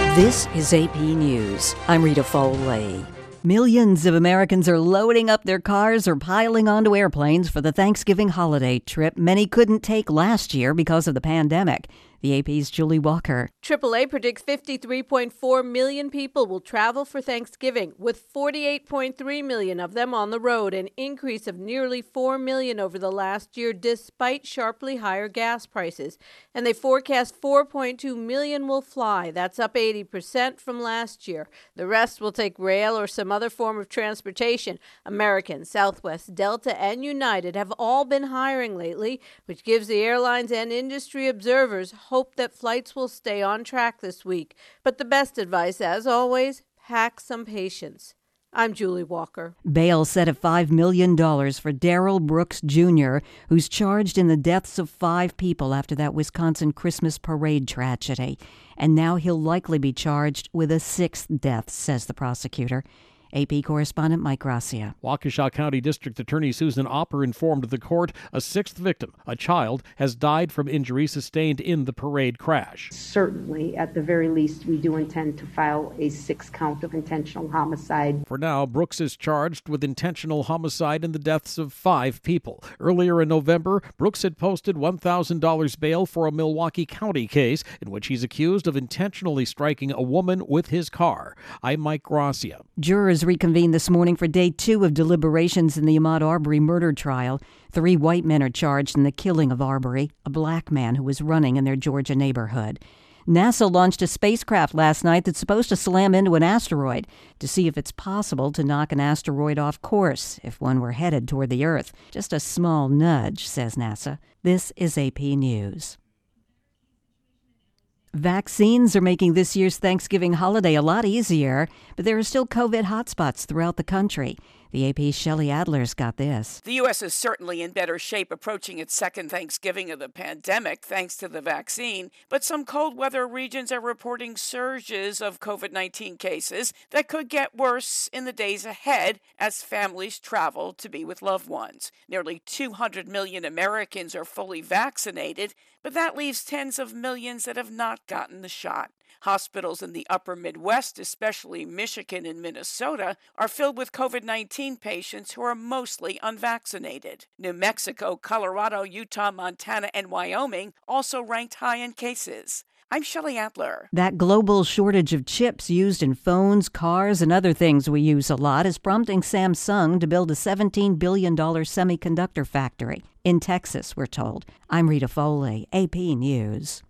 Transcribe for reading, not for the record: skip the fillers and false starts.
This is AP News. I'm Rita Foley. Millions of Americans are loading up their cars or piling onto airplanes for the Thanksgiving holiday trip many couldn't take last year because of the pandemic. The AP's Julie Walker. AAA predicts 53.4 million people will travel for Thanksgiving, with 48.3 million of them on the road, an increase of nearly 4 million over the last year despite sharply higher gas prices. And they forecast 4.2 million will fly. That's up 80% from last year. The rest will take rail or some other form of transportation. American, Southwest, Delta, and United have all been hiring lately, which gives the airlines and industry observers hope that flights will stay on track this week. But the best advice, as always, pack some patience. I'm Julie Walker. Bail set at $5 million for Darrell Brooks Jr., who's charged in the deaths of 5 people after that Wisconsin Christmas parade tragedy. And now he'll likely be charged with a 6th death, says the prosecutor. AP correspondent Mike Gracia. Waukesha County District Attorney Susan Opper informed the court a 6th victim, a child, has died from injuries sustained in the parade crash. Certainly, at the very least, we do intend to file a 6th count of intentional homicide. For now, Brooks is charged with intentional homicide in the deaths of 5 people. Earlier in November, Brooks had posted $1,000 bail for a Milwaukee County case in which he's accused of intentionally striking a woman with his car. I'm Mike Gracia. Jurors reconvened this morning for day 2 of deliberations in the Ahmaud Arbery murder trial. 3 white men are charged in the killing of Arbery, a black man who was running in their Georgia neighborhood. NASA launched a spacecraft last night that's supposed to slam into an asteroid to see if it's possible to knock an asteroid off course if one were headed toward the Earth. Just a small nudge, says NASA. This is AP News. Vaccines are making this year's Thanksgiving holiday a lot easier, but there are still COVID hotspots throughout the country. The AP's Shelley Adler's got this. The U.S. is certainly in better shape approaching its second Thanksgiving of the pandemic thanks to the vaccine, but some cold weather regions are reporting surges of COVID-19 cases that could get worse in the days ahead as families travel to be with loved ones. Nearly 200 million Americans are fully vaccinated, but that leaves tens of millions that have not gotten the shot. Hospitals in the upper Midwest, especially Michigan and Minnesota, are filled with COVID-19 patients who are mostly unvaccinated. New Mexico, Colorado, Utah, Montana, and Wyoming also ranked high in cases. I'm Shelley Adler. That global shortage of chips used in phones, cars, and other things we use a lot is prompting Samsung to build a $17 billion semiconductor factory in Texas, we're told. I'm Rita Foley, AP News.